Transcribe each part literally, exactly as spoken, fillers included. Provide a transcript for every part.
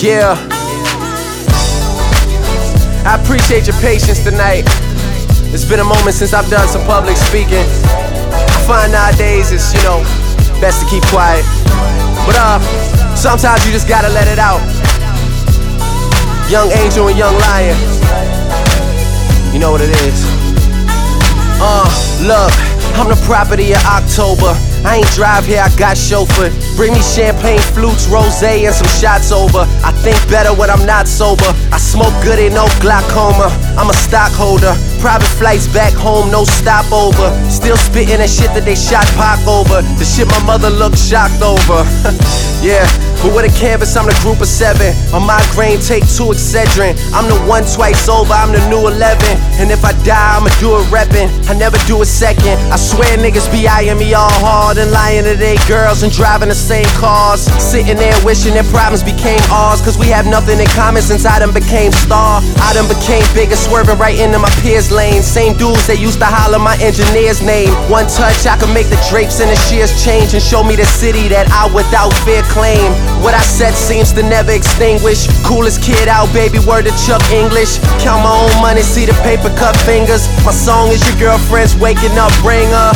Yeah. I appreciate your patience tonight. It's been a moment since I've done some public speaking. I find nowadays it's, you know, best to keep quiet. But uh, sometimes you just gotta let it out. Young Angel and Young Lion. You know what it is. Uh, look, I'm the property of October. I ain't drive here, I got chauffeur. Bring me champagne, flutes, rosé, and some shots over. I think better when I'm not sober. I smoke good, ain't no glaucoma. I'm a stockholder. Private flights back home, no stopover. Still spitting that shit that they shot Pac over. The shit my mother looked shocked over. Yeah, but with a canvas, I'm the group of seven. A migraine, take two Excedrin. I'm the one twice over, I'm the new eleven. And if I die, I'ma do it reppin'. I never do it second. I swear niggas be eyeing me all hard and lying to they girls and driving the same cars. Sitting there wishing their problems became ours, cause we have nothing in common since I done became star. I done became bigger, swerving right into my peers' lane. Same dudes that used to holler my engineer's name. One touch, I could make the drapes and the shears change and show me the city that I without fear claim. What I said seems to never extinguish. Coolest kid out, baby, word to Chuck English. Count my own money, see the paper cut fingers. My song is your girlfriend's waking up ringer.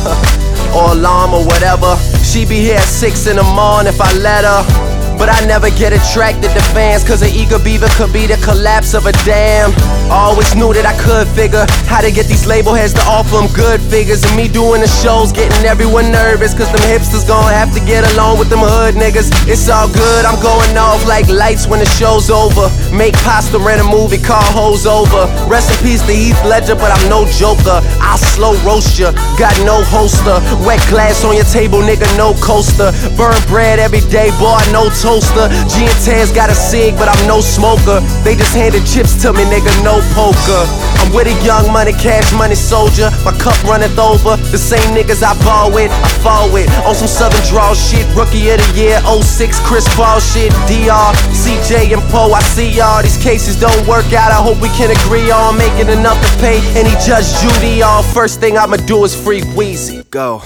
Or alarm or whatever. She be here at six in the morning if I let her. But I never get attracted to fans, cause an eager beaver could be the collapse of a dam. Always knew that I could figure how to get these label heads to offer them good figures. And me doing the shows getting everyone nervous, cause them hipsters gon' have to get along with them hood niggas. It's all good, I'm going off like lights when the show's over. Make pasta, rent a movie, call hoes over. Rest in peace to Heath Ledger, but I'm no joker. I'll slow roast ya, got no holster. Wet glass on your table, nigga, no coaster. Burn bread every day, boy, no toaster. G and Taz got a cig, but I'm no smoker. They just handed chips to me, nigga, no poker. I'm with a young money, cash money soldier. My cup runneth over. The same niggas I ball with, I fall with. On some Southern draw shit, rookie of the year, oh six Chris Paul shit. D R, C J and Poe, I see y'all. These cases don't work out, I hope we can agree on making enough to pay any Judge Judy off. First thing I'ma do is free Weezy. Go.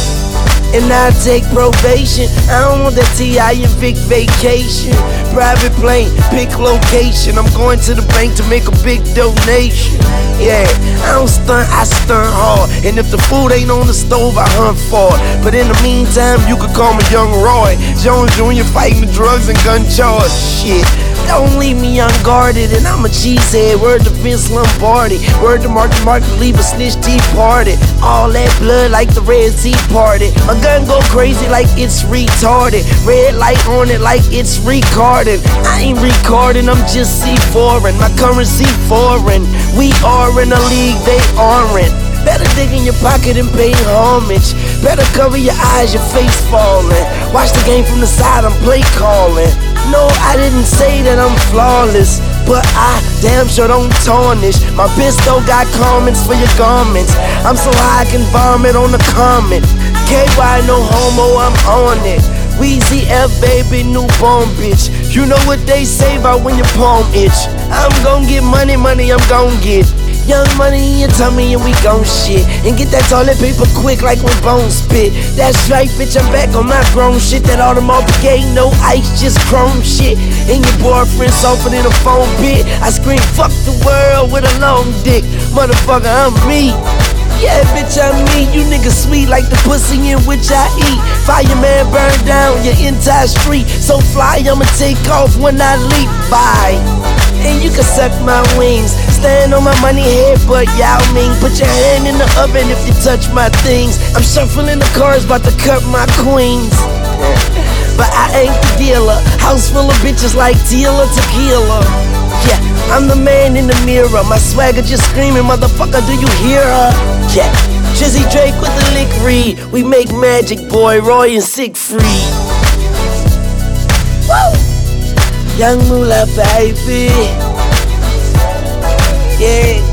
And I take probation. I don't want that T I and Vic vacation. Private plane, pick location. I'm going to the bank to make a big donation. Yeah, I don't stunt, I stunt hard. And if the food ain't on the stove, I hunt for it. But in the meantime, you could call me Young Roy Jones Junior fighting the drugs and gun charge. Shit, don't leave me unguarded, and I'm a cheesehead. Word to Vince Lombardi, word to Mark Mark leave a snitch tea party. All that blood like the Red Sea Party. My gun go crazy like it's retarded. Red light on it like it's recording. I ain't recording, I'm just C foreign. My currency foreign. We are in a league they aren't. Better dig in your pocket and pay homage. Better cover your eyes, your face falling. Watch the game from the side, I'm play calling. No, I didn't say that I'm flawless, but I damn sure don't tarnish. My pistol got comments for your garments. I'm so high I can vomit on the comment. K Y no homo, I'm on it. Weezy F baby, newborn bitch. You know what they say about when your palm itch. I'm gon' get money, money I'm gon' get. Young money in your tummy and we gon' shit. And get that toilet paper quick like when Bone spit. That's right, bitch, I'm back on my grown shit. That Audemars Piguet, no ice, just chrome shit. And your boyfriend softer than a phone bit. I scream, fuck the world with a long dick. Motherfucker, I'm me. Yeah, bitch, I'm me. You niggas sweet like the pussy in which I eat. Fireman burn down your entire street. So fly, I'ma take off when I leap. Bye. And you can suck my wings. Stand on my money head, but Yao Ming. Put your hand in the oven if you touch my things. I'm shuffling the cars, about to cut my queens. But I ain't the dealer. House full of bitches like Tila Tequila. Yeah, I'm the man in the mirror. My swagger just screaming, motherfucker, do you hear her? Yeah, Jizzy Drake with the lick read. We make magic, boy, Roy and Siegfried. Woo! Young Moolah, baby. Yeah.